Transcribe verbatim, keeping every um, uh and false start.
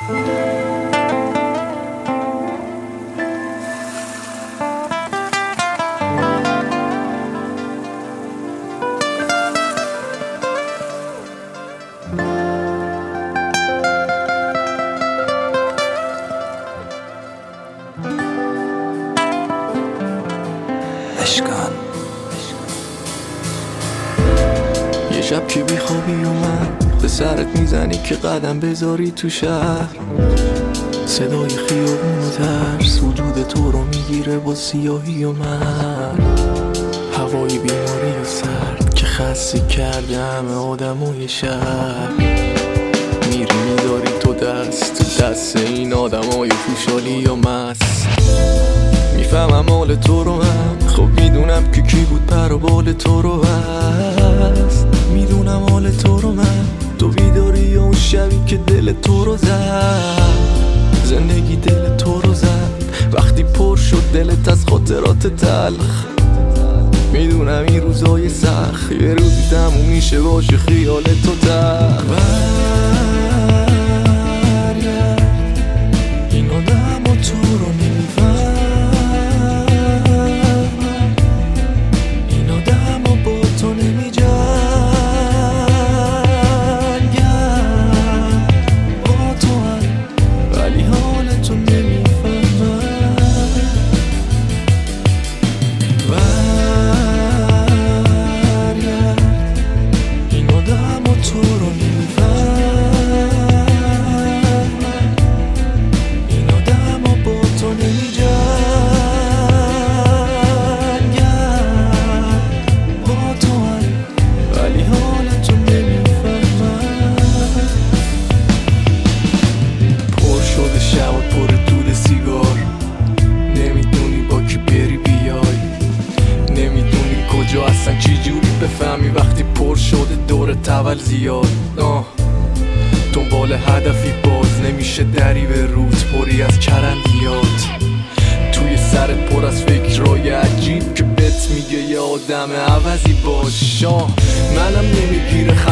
اشکال یه شب که بیخوابی اومد به سرت میزنی که قدم بذاری تو شهر، صدای خیابون و ترس وجود تو رو میگیره با سیاهی و من، هوای بیماری و سرد که خسته کرده همه آدمای شهر، میری میداری تو دست تو دست این آدمای خوشحالی و مست. میفهمم حال تو رو هم، خب میدونم که کی بود پر و بال تو رو هست، میدونم حال تو رو من، تو بیداری یا اون شبی که دل تو رو زد، زندگی دل تو رو زد وقتی پر شد دلت از خاطرات تلخ. میدونم این روزای سخت یه روزی تموم میشه باشه خیال تو تخت. این آدم و تو رو نمیفهم، این آدم و با تو نمی جنگم، با تو هم ولی حال تو نمیفهمم. این آدم و تو رو نمیفهم، این آدم و با تو نمی جا اصلا چی جوری بفهمی وقتی پر شده دور تول زیاد. آه دنبال هدفی باز نمیشه دری به روت پری از چرندیات، توی سرت پر از فکرای عجیب که بهت میگه یه آدم عوضی باش. آه منم نمیگیره